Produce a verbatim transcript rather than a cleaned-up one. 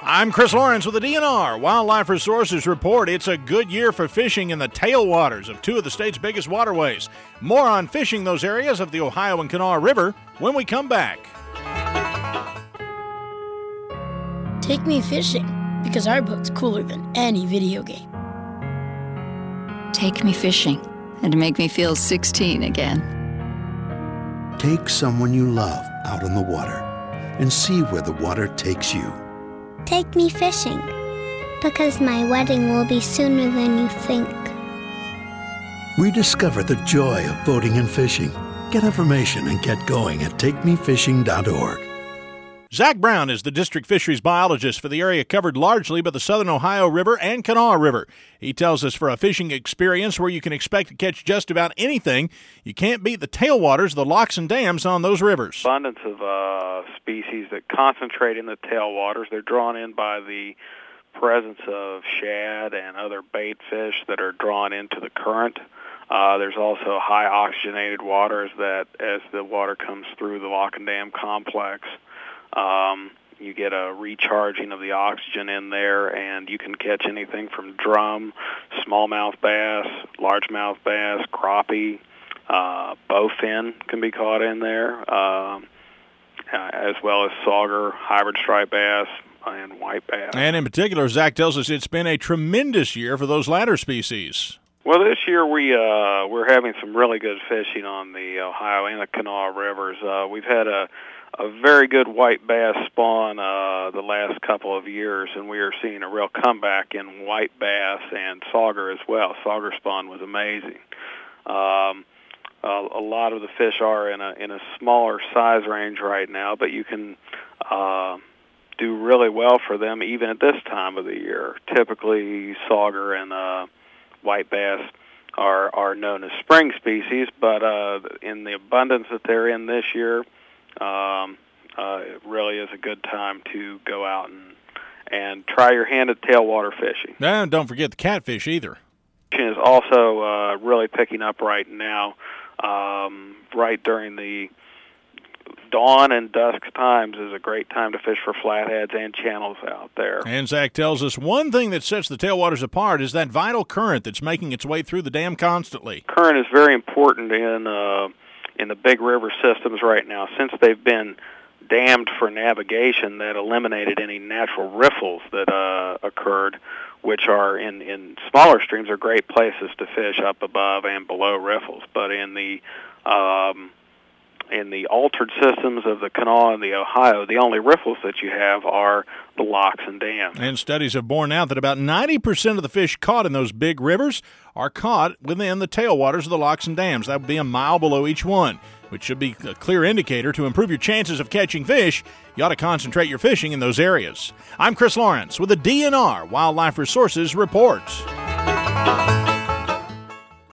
I'm Chris Lawrence with the D N R Wildlife Resources Report. It's a good year for fishing in the tailwaters of two of the state's biggest waterways. More on fishing those areas of the Ohio and Kanawha River when we come back. Take me fishing, because our boat's cooler than any video game. Take me fishing and make me feel sixteen again. Take someone you love out on the water and see where the water takes you. Take me fishing, because my wedding will be sooner than you think. Rediscover the joy of boating and fishing. Get information and get going at take me fishing dot org. Zach Brown is the district fisheries biologist for the area covered largely by the Southern Ohio River and Kanawha River. He tells us for a fishing experience where you can expect to catch just about anything, you can't beat the tailwaters, the locks and dams on those rivers. Abundance of uh, species that concentrate in the tailwaters. They're drawn in by the presence of shad and other bait fish that are drawn into the current. Uh, there's also high oxygenated waters that as the water comes through the lock and dam complex, Um, you get a recharging of the oxygen in there, and you can catch anything from drum, smallmouth bass, largemouth bass, crappie, uh, bowfin can be caught in there, um, uh, as well as sauger, hybrid striped bass, and white bass. And in particular, Zach tells us it's been a tremendous year for those latter species. Well, this year we uh, we're having some really good fishing on the Ohio and the Kanawha rivers. Uh, we've had a a very good white bass spawn uh, the last couple of years, and we are seeing a real comeback in white bass and sauger as well. Sauger spawn was amazing. Um, a, a lot of the fish are in a in a smaller size range right now, but you can uh, do really well for them even at this time of the year. Typically, sauger and uh, white bass are are known as spring species, but uh, in the abundance that they're in this year, Um, uh, it really is a good time to go out and and try your hand at tailwater fishing. And don't forget the catfish either. Fishing is also uh, really picking up right now, um, right during the dawn and dusk times is a great time to fish for flatheads and channels out there. And Zach tells us one thing that sets the tailwaters apart is that vital current that's making its way through the dam constantly. Current is very important in uh, in the big river systems right now. Since they've been dammed for navigation, that eliminated any natural riffles that uh, occurred, which are in, in smaller streams are great places to fish up above and below riffles. But in the um, in the altered systems of the Kanawha and the Ohio, the only riffles that you have are the locks and dams. And studies have borne out that about ninety percent of the fish caught in those big rivers are caught within the tailwaters of the locks and dams. That would be a mile below each one, which should be a clear indicator to improve your chances of catching fish. You ought to concentrate your fishing in those areas. I'm Chris Lawrence with the D N R Wildlife Resources Report.